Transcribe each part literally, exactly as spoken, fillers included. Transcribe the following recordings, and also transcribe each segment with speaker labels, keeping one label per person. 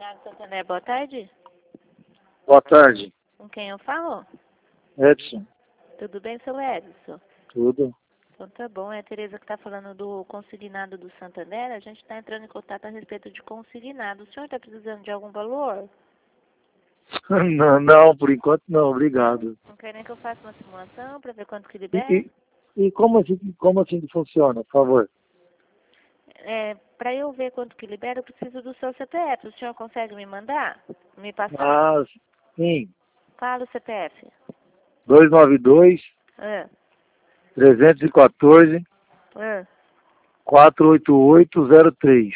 Speaker 1: Consignado Santander, boa tarde.
Speaker 2: Boa tarde.
Speaker 1: Com quem eu falo?
Speaker 2: Edson.
Speaker 1: Tudo bem, seu Edson?
Speaker 2: Tudo.
Speaker 1: Então tá bom, é a Tereza que está falando do consignado do Santander. A gente está entrando em contato a respeito de consignado. O senhor está precisando de algum valor?
Speaker 2: Não, não, por enquanto não, obrigado.
Speaker 1: Não quer nem que eu faça uma simulação para ver quanto que
Speaker 2: E,
Speaker 1: libera?
Speaker 2: e, e como, assim, como assim que funciona, por favor?
Speaker 1: É, para eu ver quanto que libera, eu preciso do seu C P F. O senhor consegue me mandar? Me passar?
Speaker 2: Ah, sim.
Speaker 1: Fala o C P F.
Speaker 2: dois nove dois,
Speaker 1: Ah,
Speaker 2: três um quatro,
Speaker 1: ah.
Speaker 2: quatro oito oito zero três.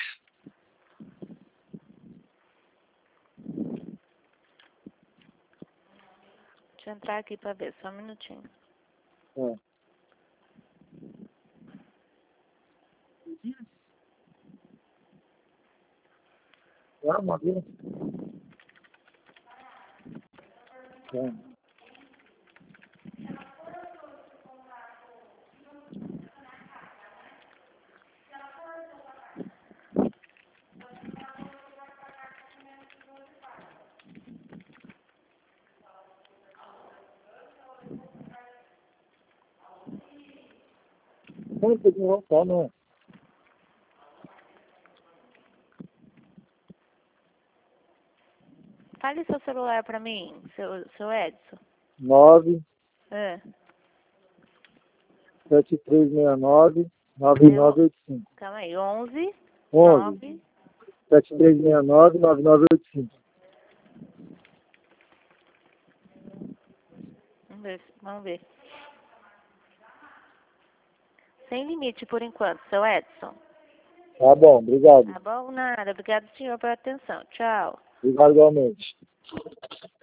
Speaker 1: Deixa eu entrar aqui para ver, só um minutinho.
Speaker 2: É. Ah, Maria. É. Não tem que voltar, não.
Speaker 1: Fale seu celular para mim, seu, seu Edson.
Speaker 2: nove
Speaker 1: Ah,
Speaker 2: sete três seis nove, nove nove oito cinco.
Speaker 1: calma aí, onze,
Speaker 2: onze
Speaker 1: nove.
Speaker 2: sete três seis nove, nove nove oito cinco.
Speaker 1: Vamos ver, vamos ver. Sem limite por enquanto, seu Edson.
Speaker 2: Tá bom, obrigado.
Speaker 1: Tá bom? Nada. Obrigado, senhor, pela atenção. Tchau.
Speaker 2: Obrigado igualmente.